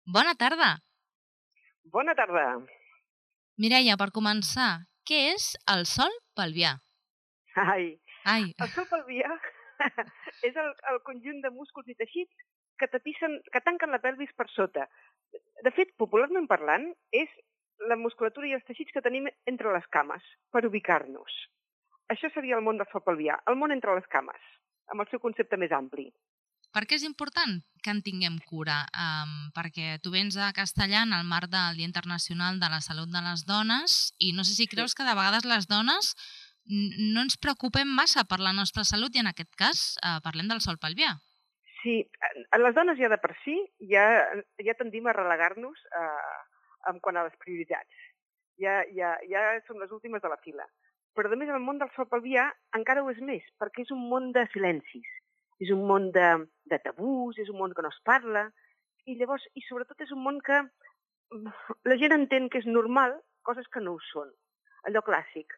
Bona tarda. Bona tarda. Mireia, per començar, què és el sol pelvià? Ai, Ai, el sol pelvià és el conjunt de músculs i teixits que tanquen la pelvis per sota. De fet, popularment parlant, és la musculatura i els teixits que tenim entre les cames, per ubicar-nos. Això seria el món del sol pelvià, el món entre les cames, amb el seu concepte més ampli. per què és important que en tinguem cura? Perquè tu vens a Castellà en el marc del Dia Internacional de la Salut de les Dones i no sé si creus que de vegades les dones no ens preocupem massa per la nostra salut i en aquest cas parlem del sol pelvià. Sí, a les dones ja de per si ja tendim a relegar-nos en quant a les prioritats. Ja som les últimes de la fila. Però, a més, el món del sol pelvià encara ho és més, perquè és un món de silencis. És un món de tabús, és un món que no es parla, i sobretot és un món que la gent entén que és normal coses que no ho són. Allò clàssic.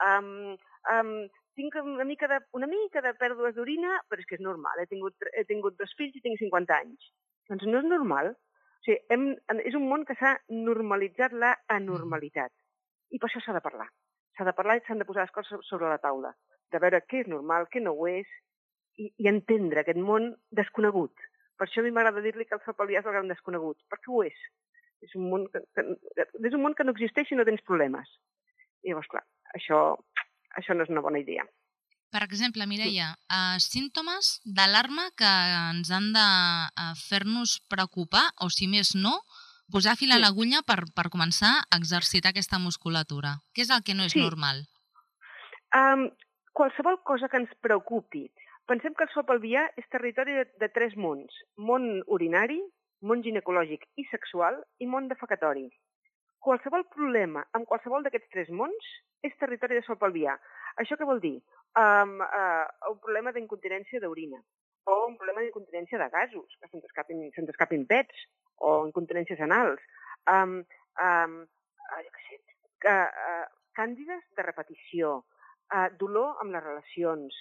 Tinc una mica de pèrdues d'orina, però és que és normal. He tingut 2 fills i tinc 50 anys. Doncs no és normal. O sigui, és un món que s'ha normalitzat la anormalitat. I per això s'ha de parlar. S'ha de parlar i s'han de posar les coses sobre la taula. De veure què és normal, què no ho és, i entendre aquest món desconegut. Per això a mi m'agrada dir-li que el sol pelvià és el gran desconegut, perquè ho és. És un món que no existeix si no tens problemes. I llavors, clar, això no és una bona idea. Per exemple, Mireia, símptomes d'alarma que ens han de fer-nos preocupar, o si més no, posar fil a l'agulla per començar a exercitar aquesta musculatura. Què és el que no és normal? Qualsevol cosa que ens preocupi. Pensem que el sol pelvià és territori de 3 mons. Món urinari, món ginecològic i sexual i món defecatori. Qualsevol problema amb qualsevol d'aquests 3 mons és territori de sol pelvià. Això què vol dir? Un problema d'incontinència d'orina, o un problema d'incontinència de gasos, que se'ns escapin pets, o incontinències anals, càndides de repetició, dolor amb les relacions,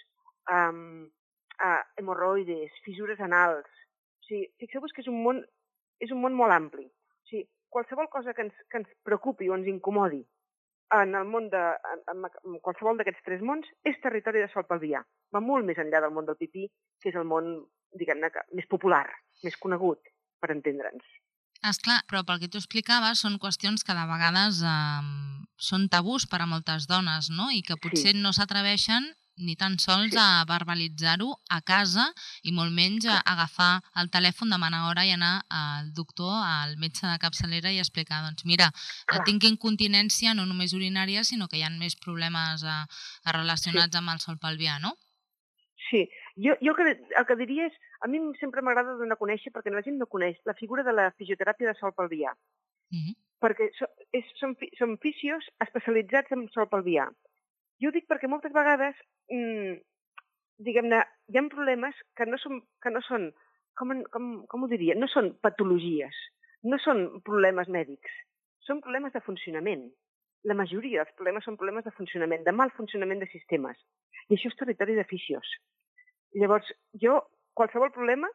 hemorroides, fissures anals. O sigui, fixeu-vos que és un món molt ampli. O sigui, qualsevol cosa que ens preocupi o ens incomodi en qualsevol d'aquests 3 mons és territori de sol pelvià. Va molt més enllà del món del pipí, que és el món, diguem-ne, més popular, més conegut, per entendre'ns. Esclar, però pel que tu explicaves són qüestions que de vegades són tabús per a moltes dones, no? I que potser no s'atreveixen ni tan sols a verbalitzar-ho a casa i molt menys a agafar el telèfon, demanar hora i anar al doctor, al metge de capçalera i explicar, doncs mira, tinc incontinència no només urinària, sinó que hi ha més problemes relacionats amb el sol pelvià, no? Sí, jo el que diria és, a mi sempre m'agrada donar a conèixer, perquè la gent no coneix, la figura de la fisioteràpia de sol pelvià. Perquè són fisios especialitzats en sol pelvià. Jo ho dic perquè moltes vegades, diguem-ne, hi ha problemes que no són, com ho diria, no són patologies, no són problemes mèdics, són problemes de funcionament. La majoria dels problemes són problemes de funcionament, de mal funcionament de sistemes. I això és territori de fisios. Llavors, qualsevol problema,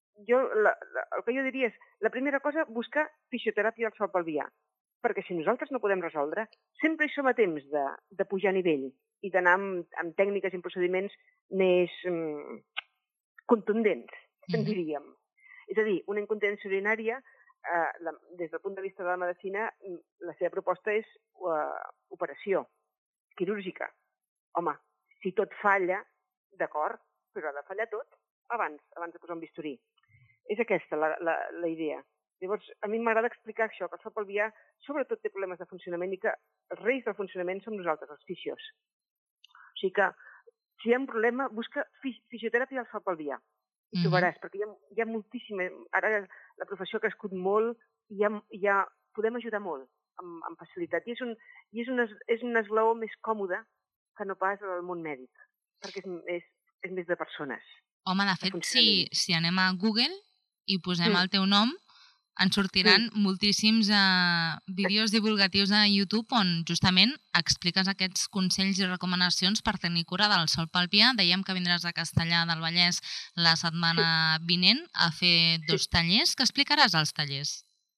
el que jo diria és, la primera cosa, buscar fisioteràpia del sol pelvià. Perquè si nosaltres no podem resoldre, sempre hi som a temps de pujar a nivell i d'anar amb tècniques i procediments més contundents, en diríem. És a dir, una incontinència urinària, des del punt de vista de la medicina, la seva proposta és operació quirúrgica. Home, si tot falla, d'acord, però ha de fallar tot abans de posar un bisturí. És aquesta la idea. Llavors, a mi m'agrada explicar això, que el sol pelvià sobretot té problemes de funcionament i que els reis del funcionament som nosaltres, els fisios. O sigui que, si hi ha un problema, busca fisioteràpia del sol pelvià. I trobaràs, perquè hi ha moltíssima... Ara la professió ha crescut molt i podem ajudar molt amb facilitat. I és un esglaó més còmode que no pas al món mèdic, perquè és més de persones. Home, de fet, si anem a Google i posem el teu nom, ens sortiran moltíssims vídeos divulgatius a YouTube on justament expliques aquests consells i recomanacions per tenir cura del sol pelvià. Dèiem que vindràs a Castellà del Vallès la setmana vinent a fer 2 tallers. Què explicaràs als tallers?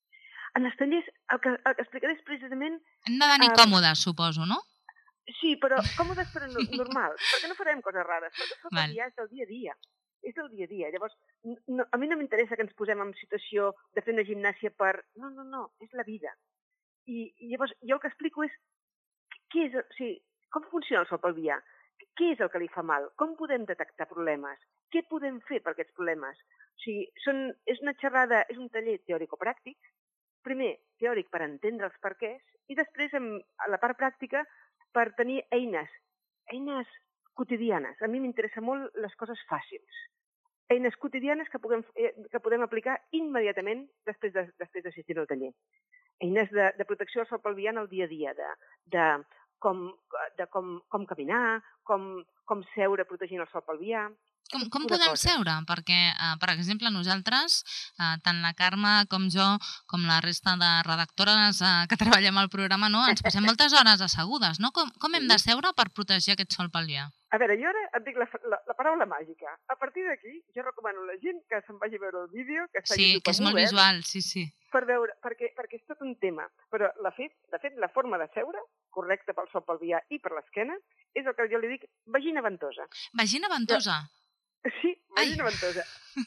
En els tallers, el que explicaré és precisament... Hem de venir còmodes, suposo, no? Sí, però còmodes però normals, perquè no farem coses rares, perquè el Solpelvià és del dia a dia. És del dia a dia. Llavors, a mi no m'interessa que ens posem en situació de fer una gimnàsia per... No, és la vida. I llavors, jo el que explico és com funciona el Solpelvià, què és el que li fa mal, com podem detectar problemes, què podem fer per aquests problemes. O sigui, és una xerrada, és un taller teòrico-pràctic, primer teòric per entendre els perquès i després a la part pràctica per tenir eines quotidianes. A mi m'interessa molt les coses fàcils. Eines quotidianes que podem aplicar immediatament després d'assistir al taller. Eines de protecció del Solpelvià en el dia a dia, de com caminar, com seure protegint el Solpelvià. Com podem seure? Perquè, per exemple, nosaltres, tant la Carme com jo, com la resta de redactores que treballem al programa, ens passem moltes hores assegudes, no? Com hem de seure per protegir aquest Solpelvià? A veure, jo ara et dic la paraula màgica. A partir d'aquí, jo recomano a la gent que se'n vagi a veure el vídeo, que està a YouTube. Sí, que és molt visual, sí. Per veure, perquè és tot un tema. Però, de fet, la forma de seure, correcta pel Solpelvià i per l'esquena, és el que jo li dic vagina ventosa. Vagina ventosa? Sí, vagina ventosa.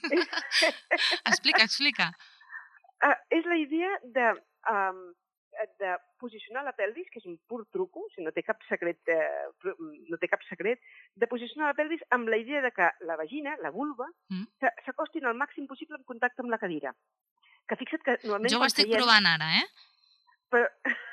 Explica. És la idea de posicionar la pelvis, que és un pur truco, o sigui, no té cap secret, de posicionar la pelvis amb la idea de que la vagina, la vulva, s'acostin al màxim possible en contacte amb la cadira. Que fixa't que normalment... Jo ho estic provant ara, Però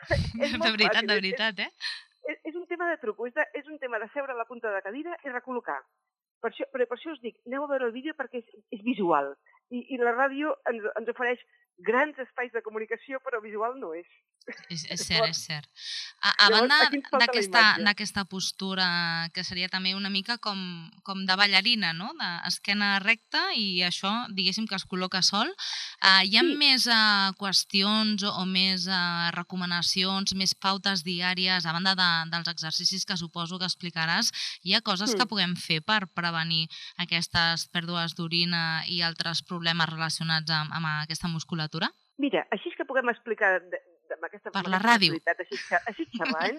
de veritat, És un tema de truco, és un tema de seure a la punta de la cadira i recol·locar. Per això us dic, aneu a veure el vídeo perquè és visual. I la ràdio ens ofereix grans espais de comunicació, però visual no és. És cert. A banda d'aquesta postura, que seria també una mica com de ballarina, no? D'esquena recta i això, diguéssim, que es col·loca sol. Hi ha més qüestions o més recomanacions, més pautes diàries, a banda dels exercicis que suposo que explicaràs, hi ha coses que puguem fer per prevenir aquestes pèrdues d'orina i altres problemes relacionats amb aquesta musculatura? Mira, així que puguem explicar amb aquesta per la ràdio, així xerrant,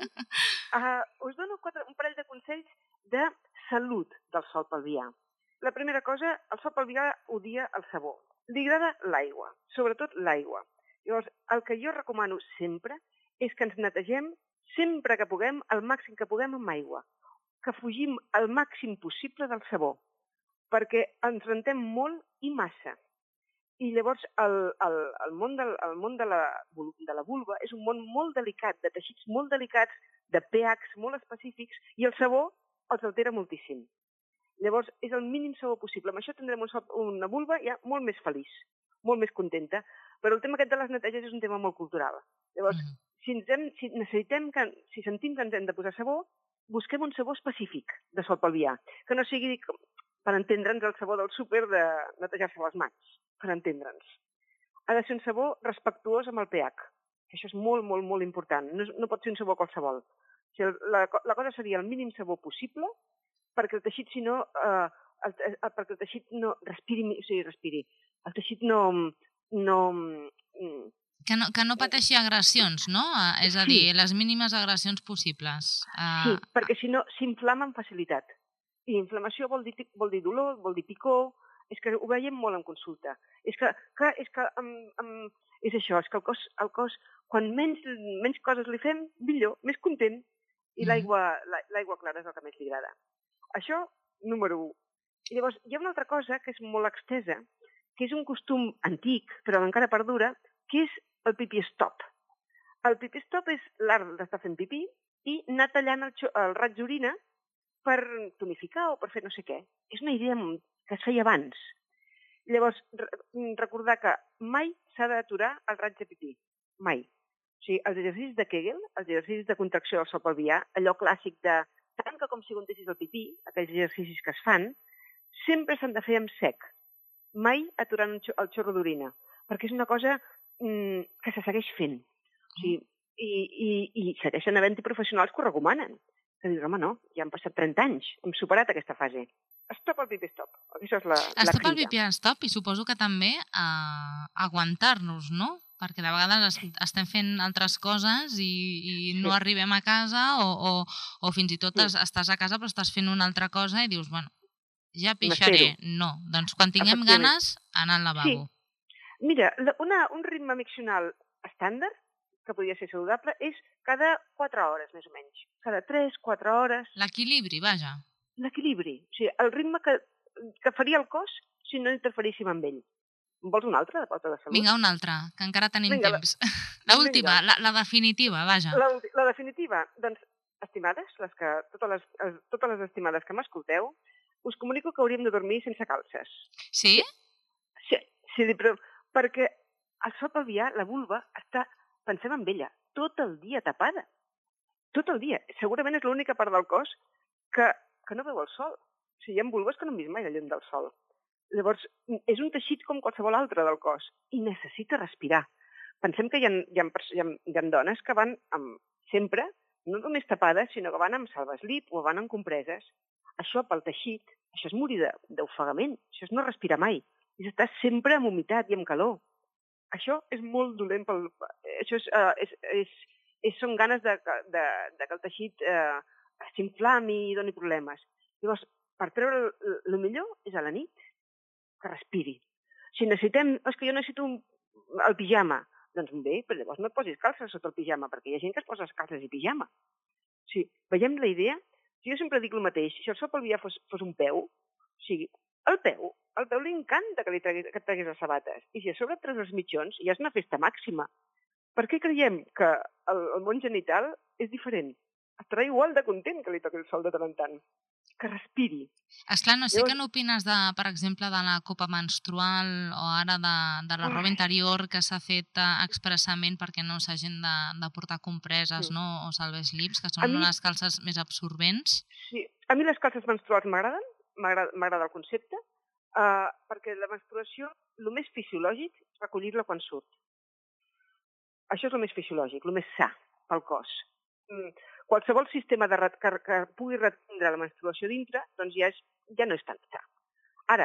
us dono un parell de consells de salut del Solpelvià. La primera cosa, el Solpelvià odia el sabó. Li agrada l'aigua, sobretot l'aigua. Llavors, el que jo recomano sempre és que ens netegem sempre que puguem, el màxim que puguem amb aigua. Que fugim el màxim possible del sabó, perquè ens rentem molt i massa. I llavors el món de la vulva és un món molt delicat, de teixits molt delicats, de pHs molt específics, i el sabó els altera moltíssim. Llavors és el mínim sabó possible. Amb això tindrem una vulva ja molt més feliç, molt més contenta. Però el tema aquest de les neteges és un tema molt cultural. Llavors, si sentim que ens hem de posar sabó, busquem un sabó específic de Solpelvià, que no sigui, per entendre'ns, el sabó del súper de netejar-se les mans, per entendre'ns. Ha de ser un sabó respectuós amb el pH, que això és molt, molt, molt important. No pot ser un sabó qualsevol. O sigui, la cosa seria el mínim sabó possible perquè el teixit, si no, perquè el teixit no respiri. El teixit no... Que no pateixi agressions, no? És a dir, les mínimes agressions possibles. Sí, perquè si no s'inflama amb facilitat. I inflamació vol dir dolor, vol dir picor. És que ho veiem molt en consulta. És que el cos, quan menys coses li fem, millor, més content. I l'aigua clara és el que més li agrada. Això, número 1. I llavors, hi ha una altra cosa que és molt extesa, que és un costum antic, però encara perdura, que és el pipí-stop. El pipí-stop és l'art d'estar fent pipí i anar tallant el raig d'orina per tonificar o per fer no sé què. És una idea que es feia abans. Llavors, recordar que mai s'ha d'aturar el raig de pipí. Mai. O sigui, els exercicis de Kegel, els exercicis de contracció del Solpelvià, allò clàssic de tanca com si aguantessis el pipí, aquells exercicis que es fan, sempre s'han de fer amb sec. Mai aturant el xorro d'orina, perquè és una cosa que se segueix fent. O sigui, i segueixen havent-hi professionals que ho recomanen. Que dius, home, no, ja han passat 30 anys, hem superat aquesta fase. Stop el pipí-stop. Això és la crida. Stop el pipí-stop i suposo que també aguantar-nos, no? perquè de vegades estem fent altres coses i no arribem a casa o fins i tot estàs a casa però estàs fent una altra cosa i dius, bueno, ja pixaré. No, doncs quan tinguem ganes, anar al lavabo. Mira, un ritme miccional estàndard, que podria ser saludable, és cada 4 hores, més o menys. Cada 3-4 hores. L'equilibri, vaja. L'equilibri. O sigui, el ritme que faria el cos si no interferíssim amb ell. Vols una altra de pauta de salut? Vinga, una altra, que encara tenim temps. L'última, la definitiva, vaja. La definitiva, doncs, estimades, totes les estimades que m'escolteu, us comunico que hauríem de dormir sense calces. Sí? Sí, però perquè el sol pelvià, la vulva, pensem en ella, tot el dia tapada. Tot el dia. Segurament és l'única part del cos que no veu el sol. O sigui, hi ha vulves que no han vist mai la llum del sol. Llavors, és un teixit com qualsevol altre del cos i necessita respirar. Pensem que hi ha dones que van sempre, no només tapades, sinó que van amb salvaslip o van amb compreses. Això pel teixit, això és morir d'ofegament, això és no respirar mai. És estar sempre amb humitat i amb calor. Això és molt dolent això són ganes de que el teixit s'inflami i doni problemes. Llavors, per treure el millor és a la nit, que respiri. Si necessitem, és que jo necessito el pijama, doncs bé, però llavors no et posis calces sota el pijama, perquè hi ha gent que es posa calces i pijama. O sigui, veiem la idea? Jo sempre dic el mateix, si el sol pelvià fos un peu, o sigui, el peu li encanta que et treguis les sabates, i si a sobre et treus els mitjons, ja és una festa màxima. Per què creiem que el món genital és diferent? Estarà igual de content que li toqui el sol de tant en tant. Que respiri. Esclar, no sé què n'opines, per exemple, de la copa menstrual o ara de la roba interior que s'ha fet expressament perquè no s'hagin de portar compreses o salvasllips, que són unes calces més absorbents? Sí, a mi les calces menstruals m'agraden, m'agrada el concepte, perquè la menstruació, el més fisiològic és recollir-la quan surt. Això és el més fisiològic, el més sa pel cos. Qualsevol sistema que pugui retindre la menstruació dintre, doncs ja no és tan sa. Ara,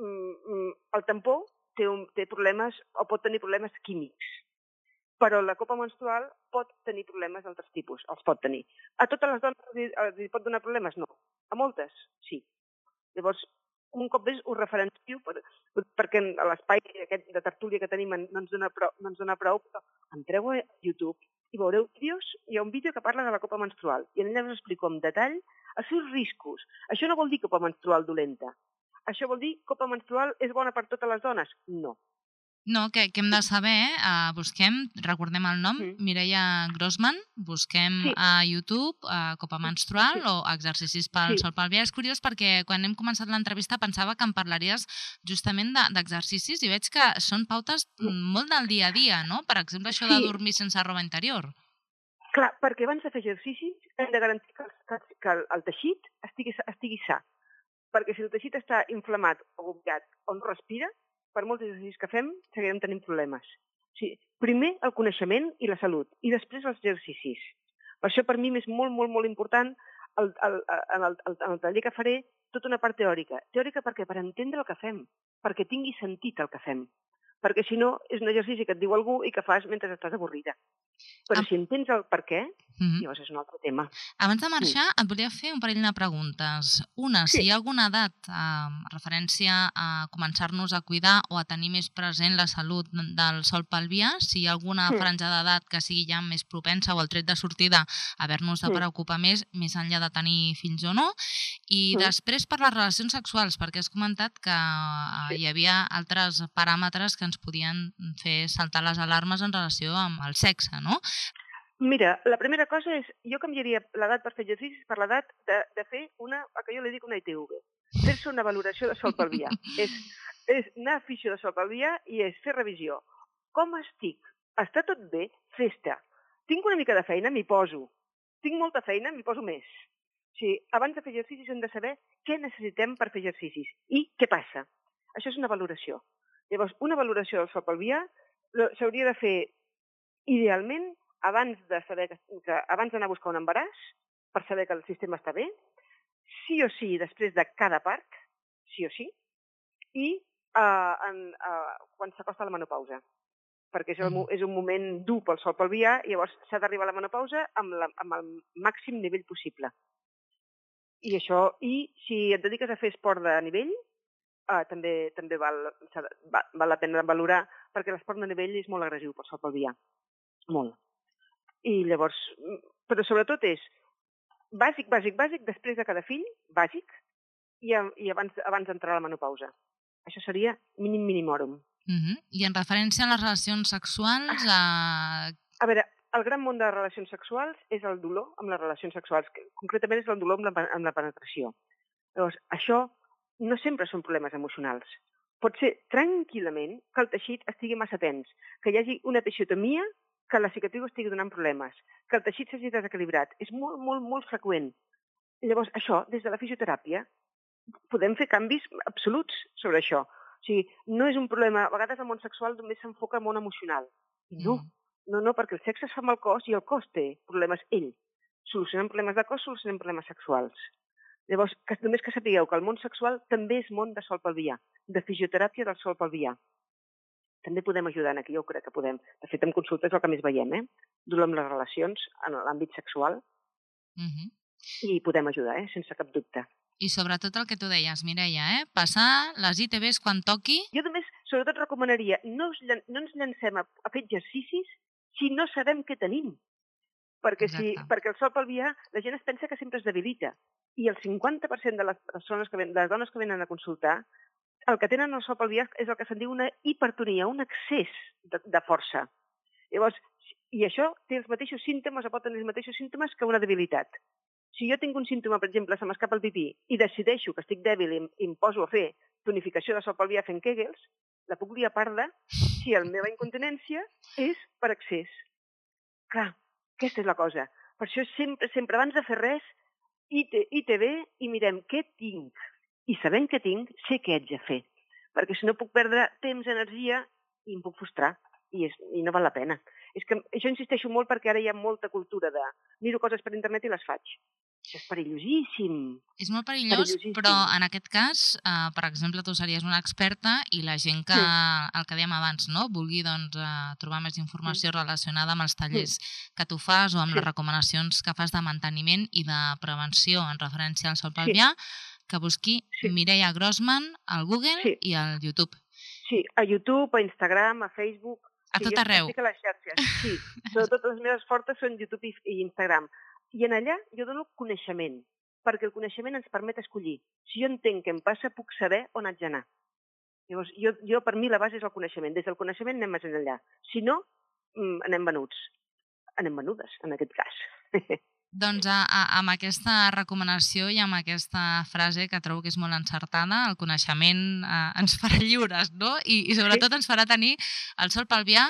el tampó té problemes o pot tenir problemes químics, però la copa menstrual pot tenir problemes d'altres tipus, els pot tenir. A totes les dones els pot donar problemes? No. A moltes, sí. Llavors, un cop més ho referencio perquè l'espai de tertúlia que tenim no ens dona prou, però entreu a YouTube i veureu vídeos, hi ha un vídeo que parla de la copa menstrual i allà us explico amb detall els seus riscos. Això no vol dir copa menstrual dolenta. Això vol dir copa menstrual és bona per totes les dones? No. No, que hem de saber, busquem, recordem el nom, Mireia Grossman, busquem a YouTube copa menstrual o exercicis pel sol pelvià. És curiós perquè quan hem començat l'entrevista pensava que em parlaries justament d'exercicis i veig que són pautes molt del dia a dia, no? Per exemple, això de dormir sense roba interior. Clar, perquè abans de fer exercicis hem de garantir que el teixit estigui sa. Perquè si el teixit està inflamat o bloqueat o no respira, per molts exercicis que fem, seguirem tenint problemes. O sigui, primer el coneixement i la salut, i després els exercicis. Per això per mi és molt, molt, molt important en el taller que faré tota una part teòrica. Teòrica perquè per entendre el que fem, perquè tingui sentit el que fem. Perquè si no, és un exercici que et diu algú i que fas mentre estàs avorrida. Però si entens el per què, llavors és un altre tema. Abans de marxar, et volia fer un parell de preguntes. Una, si hi ha alguna edat, referència a començar-nos a cuidar o a tenir més present la salut del sol pelvià, si hi ha alguna franja d'edat que sigui ja més propensa o el tret de sortida a haver-nos de preocupar més enllà de tenir fills o no. I després per les relacions sexuals, perquè has comentat que hi havia altres paràmetres que ens podien fer saltar les alarmes en relació amb el sexe, no? Mira, la primera cosa és, jo canviaria l'edat per fer exercicis per l'edat de fer el que jo li dic una ITV. Fer-se una valoració de sol pelvià. És anar a fisio de sol pelvià i és fer revisió. Com estic? Està tot bé? Festa. Tinc una mica de feina? M'hi poso. Tinc molta feina? M'hi poso més. O sigui, abans de fer exercicis hem de saber què necessitem per fer exercicis i què passa. Això és una valoració. Llavors, una valoració del sol pelvià s'hauria de fer idealment abans d'anar a buscar un embaràs, per saber que el sistema està bé, sí o sí després de cada part, sí o sí, i quan s'acosta la menopausa. perquè és un moment dur pel sol pelvià, i llavors s'ha d'arribar a la menopausa amb el màxim nivell possible. I si et dediques a fer esport de nivell, també val la pena valorar, perquè l'esport de nivell és molt agressiu pel sol pelvià. Molt. I llavors, però sobretot és bàsic, després de cada fill, bàsic, i abans d'entrar a la menopausa. Això seria mínim-mínimòrum. I en referència a les relacions sexuals... A veure, el gran món de les relacions sexuals és el dolor amb les relacions sexuals, que concretament és el dolor amb la penetració. Llavors, això no sempre són problemes emocionals. Pot ser tranquil·lament que el teixit estigui massa tens, que hi hagi una teixotomia, que la cicatriu estigui donant problemes, que el teixit s'hagi desequilibrat. És molt, molt, molt freqüent. Llavors, això, des de la fisioteràpia, podem fer canvis absoluts sobre això. O sigui, no és un problema... A vegades el món sexual només s'enfoca al món emocional. No, perquè el sexe es fa amb el cos i el cos té problemes ell. Solucionem problemes de cos, solucionem problemes sexuals. Llavors, només que sapigueu que el món sexual també és món de sol pelvià, de fisioteràpia del sol pelvià. També podem ajudar aquí, jo crec que podem. De fet, en consulta és el que més veiem, dolor amb les relacions en l'àmbit sexual. I podem ajudar, sense cap dubte. I sobretot el que tu deies, Mireia, passar les ITBs quan toqui. Jo només, sobretot, recomanaria no ens llancem a fer exercicis si no sabem què tenim. Perquè el sol pelvià, la gent es pensa que sempre es debilita. I el 50% de les dones que venen a consultar, el que tenen el sol pelvià és el que se'n diu una hipertonia, un excés de força. Llavors, i això té els mateixos símptomes, o pot tenir els mateixos símptomes que una debilitat. Si jo tinc un símptoma, per exemple, se m'escapa el pipí, i decideixo que estic dèbil i em poso a fer tonificació de sol pelvià fent Kegels, la puc dir a part si la meva incontinència és per excés. Clar, aquesta és la cosa. Per això sempre, abans de fer res, ITB i mirem què tinc. I sabent què tinc, sé què haig de fer. Perquè si no puc perdre temps, energia, i em puc frustrar. I no val la pena. És que jo insisteixo molt perquè ara hi ha molta cultura de miro coses per internet i les faig. Això és perillosíssim. És molt perillós, però en aquest cas, per exemple, tu series una experta i la gent que, el que dèiem abans, vulgui trobar més informació relacionada amb els tallers que tu fas o amb les recomanacions que fas de manteniment i de prevenció en referència al sol pelvià, que busqui Mireia Grossman al Google i al YouTube. Sí, a YouTube, a Instagram, a Facebook. A tot arreu. Jo estic a les xarxes, sí. Sobretot les meves fortes són YouTube i Instagram. I en allà jo dono coneixement, perquè el coneixement ens permet escollir. Si jo entenc què em passa, puc saber on haig d'anar. Llavors, per mi la base és el coneixement. Des del coneixement anem més enllà. Si no, anem venuts. Anem venudes, en aquest cas. Doncs amb aquesta recomanació i amb aquesta frase que trobo que és molt encertada, el coneixement ens farà lliures, no? I sobretot ens farà tenir el sol pelvià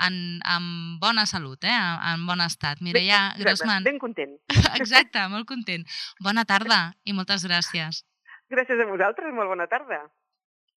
en bona salut, en bon estat. Mireia Grossman. Ben content. Exacte, molt content. Bona tarda i moltes gràcies. Gràcies a vosaltres, molt bona tarda.